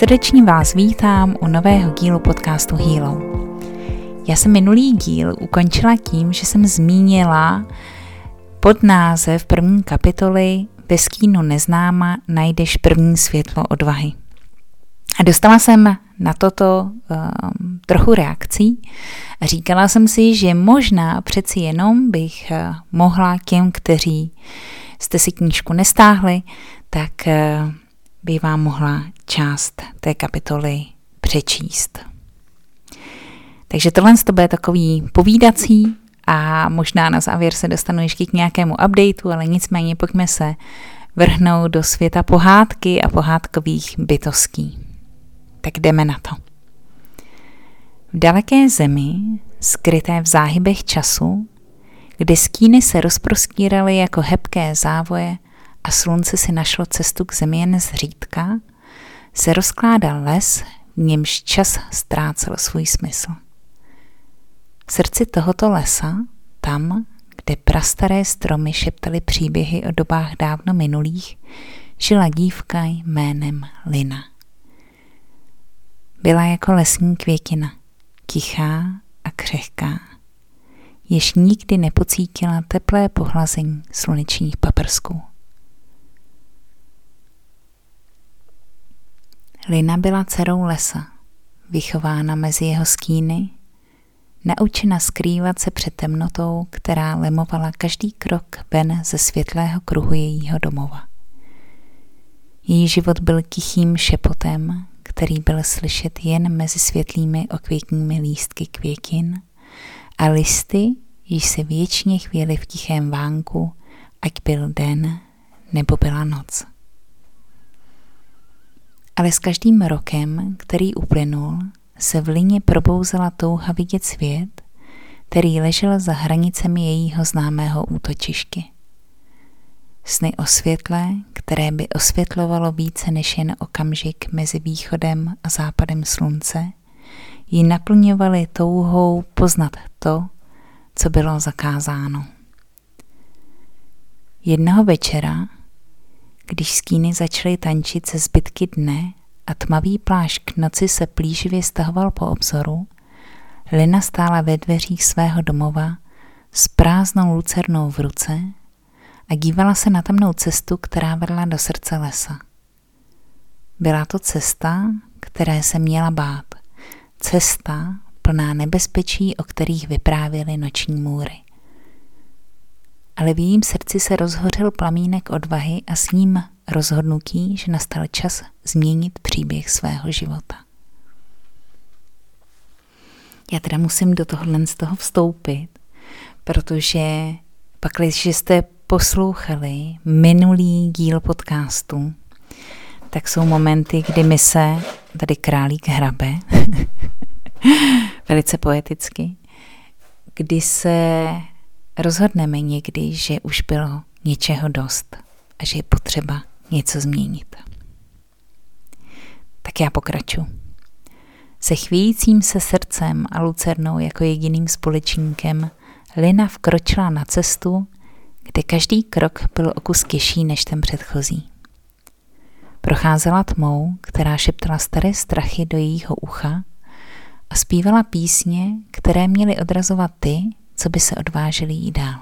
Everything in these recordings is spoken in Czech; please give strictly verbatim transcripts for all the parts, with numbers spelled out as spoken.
Srdečně vás vítám u nového dílu podcastu Healo. Já jsem minulý díl ukončila tím, že jsem zmínila podnázev první kapitoly Ve stínu neznáma najdeš první světlo odvahy. A dostala jsem na toto um, trochu reakcí a říkala jsem si, že možná přeci jenom bych uh, mohla těm, kteří jste si knížku nestáhli, tak uh, by vám mohla část té kapitoly přečíst. Takže tohle to bude takový povídací a možná na závěr se dostanu ještě k nějakému updateu, ale nicméně pojďme se vrhnout do světa pohádky a pohádkových bytostí. Tak jdeme na to. V daleké zemi, skryté v záhybech času, kde stíny se rozprostíraly jako hebké závoje a slunce si našlo cestu k zemi jen zřídka, se rozkládal les, v němž čas ztrácel svůj smysl. V srdci tohoto lesa, tam, kde prastaré stromy šeptaly příběhy o dobách dávno minulých, žila dívka jménem Lina. Byla jako lesní květina, tichá a křehká, jež nikdy nepocítila teplé pohlazení slunečních paprsků. Lina byla dcerou lesa, vychována mezi jeho stíny, naučena skrývat se před temnotou, která lemovala každý krok ven ze světlého kruhu jejího domova. Její život byl tichým šepotem, který byl slyšet jen mezi světlými okvětními lístky květin a listy, již se věčně chvěly v tichém vánku, ať byl den nebo byla noc. Ale s každým rokem, který uplynul, se v Lině probouzela touha vidět svět, který ležel za hranicemi jejího známého útočiště. Sny o světle, které by osvětlovalo více než jen okamžik mezi východem a západem slunce, ji naplňovaly touhou poznat to, co bylo zakázáno. Jednoho večera, když stíny začaly tančit se zbytky dne a tmavý plášť noci se plíživě stahoval po obzoru, Lina stála ve dveřích svého domova s prázdnou lucernou v ruce a dívala se na temnou cestu, která vedla do srdce lesa. Byla to cesta, které se měla bát. Cesta plná nebezpečí, o kterých vyprávěly noční můry. Ale v jejím srdci se rozhořel plamínek odvahy a s ním rozhodnutí, že nastal čas změnit příběh svého života. Já teda musím do tohohle z toho vstoupit, protože pak, když jste poslouchali minulý díl podcastu, tak jsou momenty, kdy mi se tady králík hrabe, velice poeticky, kdy se rozhodneme někdy, že už bylo něčeho dost a že je potřeba něco změnit. Tak já pokračuji. Se chvějícím se srdcem a lucernou jako jediným společníkem Lina vkročila na cestu, kde každý krok byl o kus těžší než ten předchozí. Procházela tmou, která šeptala staré strachy do jejího ucha a zpívala písně, které měly odrazovat ty, co by se odvážili jít dál.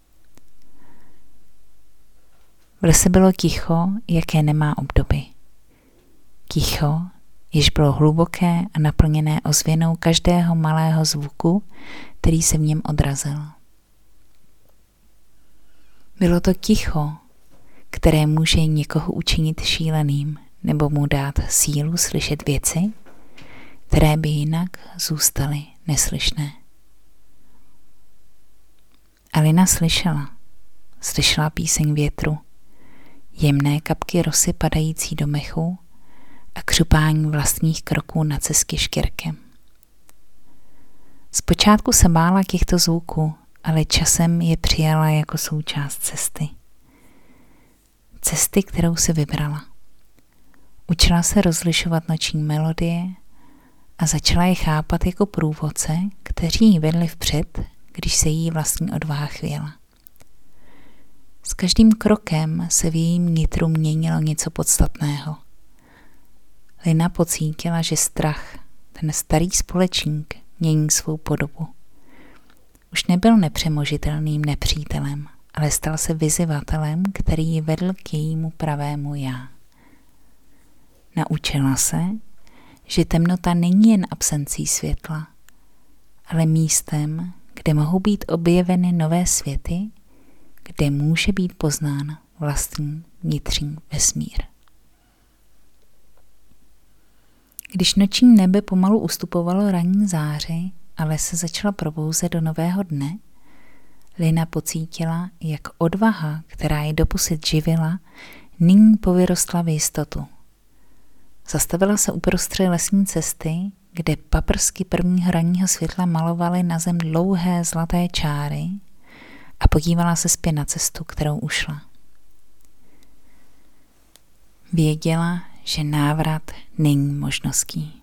V lese bylo ticho, jaké nemá obdoby. Ticho, jež bylo hluboké a naplněné ozvěnou každého malého zvuku, který se v něm odrazil. Bylo to ticho, které může někoho učinit šíleným nebo mu dát sílu slyšet věci, které by jinak zůstaly neslyšné. A Lina slyšela. Slyšela píseň větru, jemné kapky rosy padající do mechu a křupání vlastních kroků na cestě štěrkem. Zpočátku se bála těchto zvuků, ale časem je přijala jako součást cesty. Cesty, kterou si vybrala. Učila se rozlišovat noční melodie a začala je chápat jako průvodce, kteří ji vedli vpřed, když se jí vlastní odvaha chvěla. S každým krokem se v jejím nitru měnilo něco podstatného. Lina pocítila, že strach, ten starý společník, mění svou podobu. Už nebyl nepřemožitelným nepřítelem, ale stal se vyzývatelem, který ji vedl k jejímu pravému já. Naučila se, že temnota není jen absencí světla, ale místem, kde mohou být objeveny nové světy, kde může být poznán vlastní vnitřní vesmír. Když noční nebe pomalu ustupovalo ranní záři a les se začala probouzet do nového dne, Lina pocítila, jak odvaha, která ji doposud živila, nyní povyrostla v jistotu. Zastavila se uprostřed lesní cesty, kde paprsky prvního ranního světla malovaly na zem dlouhé zlaté čáry a podívala se zpět na cestu, kterou ušla. Věděla, že návrat není možností.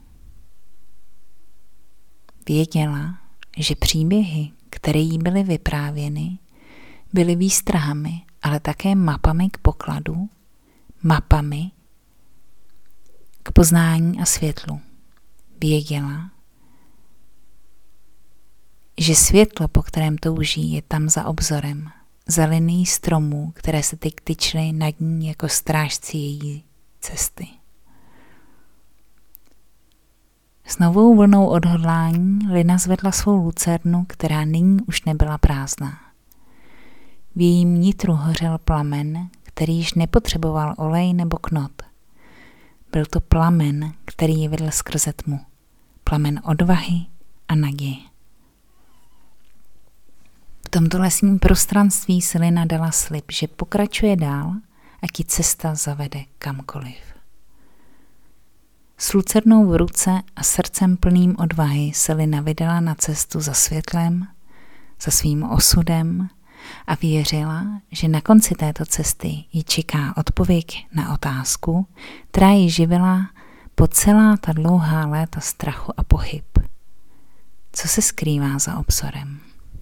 Věděla, že příběhy, které jí byly vyprávěny, byly výstrahami, ale také mapami k pokladu, mapami k poznání a světlu. Věděla, že světlo, po kterém touží, je tam za obzorem, za linií stromů, které se teď tyčily nad ní jako strážci její cesty. S novou vlnou odhodlání Lina zvedla svou lucernu, která nyní už nebyla prázdná. V jejím nitru hořel plamen, který již nepotřeboval olej nebo knot. Byl to plamen, který ji vedl skrze tmu. Plamen odvahy a naděje. V tomto lesním prostranství si Lina dala slib, že pokračuje dál, ať ji cesta zavede kamkoliv. S lucernou v ruce a srdcem plným odvahy se Lina vydala na cestu za světlem, za svým osudem a věřila, že na konci této cesty ji čeká odpověď na otázku, která ji živila po celá ta dlouhá léta strachu a pochyb. Co se skrývá za obzorem?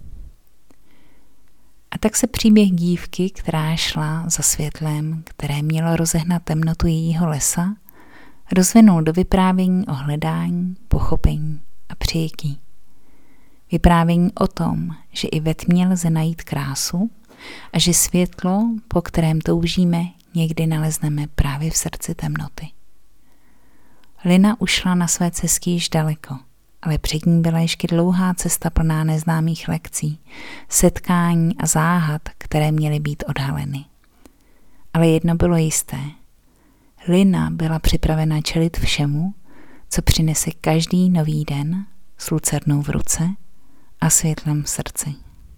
A tak se příběh dívky, která šla za světlem, které mělo rozehnat temnotu jejího lesa, rozvinul do vyprávění o hledání, pochopení a přijetí. Vyprávění o tom, že i ve tmě lze najít krásu a že světlo, po kterém toužíme, někdy nalezneme právě v srdci temnoty. Lina ušla na své cestě již daleko, ale před ní byla ještě dlouhá cesta plná neznámých lekcí, setkání a záhad, které měly být odhaleny. Ale jedno bylo jisté. Lina byla připravena čelit všemu, co přinese každý nový den s lucernou v ruce a světlem v srdci.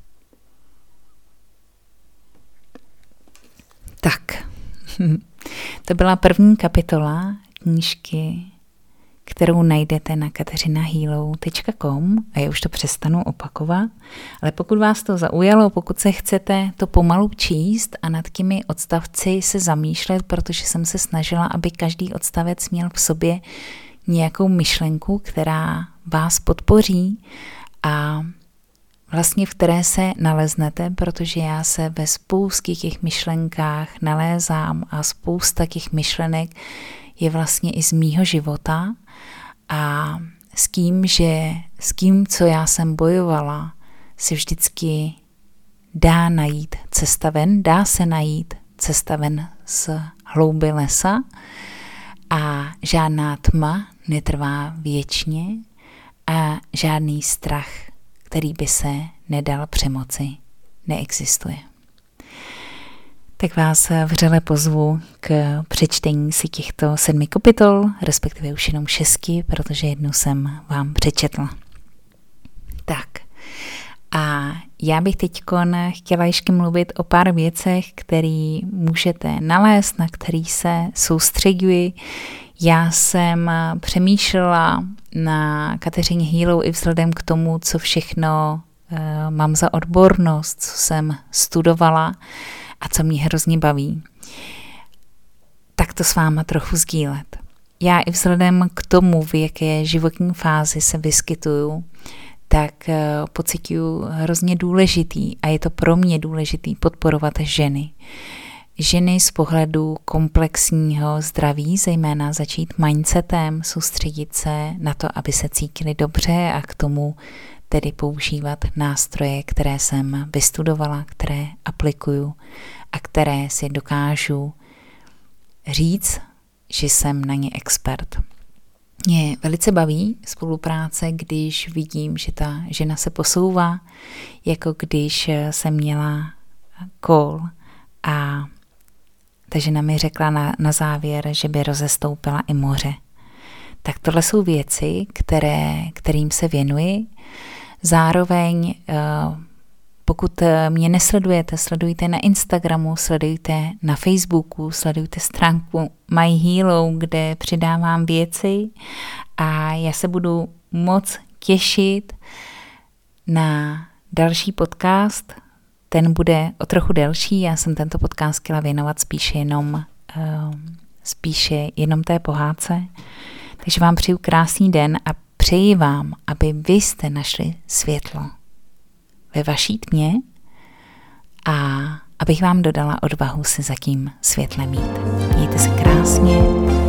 Tak, to byla první kapitola knížky, kterou najdete na kateřina hýlou tečka com a já už to přestanu opakovat, ale pokud vás to zaujalo, pokud se chcete to pomalu číst a nad těmi odstavci se zamýšlet, protože jsem se snažila, aby každý odstavec měl v sobě nějakou myšlenku, která vás podpoří a vlastně v které se naleznete, protože já se ve spoustě těch myšlenkách nalézám a spousta těch myšlenek je vlastně i z mýho života a s tím, že s tím, co já jsem bojovala, se vždycky dá najít cesta ven, dá se najít cesta ven z hlouby lesa a žádná tma netrvá věčně a žádný strach, který by se nedal přemoci, neexistuje. Tak vás vřele pozvu k přečtení si těchto sedmi kapitol, respektive už jenom šesti, protože jednu jsem vám přečetla. Tak a já bych teď chtěla ještě mluvit o pár věcech, které můžete nalézt, na který se soustředuji. Já jsem přemýšlela na Kateřině Hýlou i vzhledem k tomu, co všechno uh, mám za odbornost, co jsem studovala a co mě hrozně baví, tak to s váma trochu sdílet. Já i vzhledem k tomu, v jaké životní fázi se vyskytuju, tak uh, pociťuji hrozně důležitý a je to pro mě důležitý podporovat ženy. ženy z pohledu komplexního zdraví, zejména začít mindsetem, soustředit se na to, aby se cítili dobře a k tomu tedy používat nástroje, které jsem vystudovala, které aplikuju a které si dokážu říct, že jsem na ně expert. Mě velice baví spolupráce, když vidím, že ta žena se posouvá, jako když jsem měla call a ta žena mi řekla na, na závěr, že by rozestoupila i moře. Tak tohle jsou věci, které, kterým se věnuji. Zároveň, pokud mě nesledujete, sledujte na Instagramu, sledujte na Facebooku, sledujte stránku My Helo, kde přidávám věci a já se budu moc těšit na další podcast. Ten bude o trochu delší, já jsem tento podcast chtěla věnovat spíše jenom, spíše jenom té pohádce. Takže vám přeju krásný den a přeji vám, aby vy jste našli světlo ve vaší tmě a abych vám dodala odvahu se za tím světlem jít. Mějte se krásně.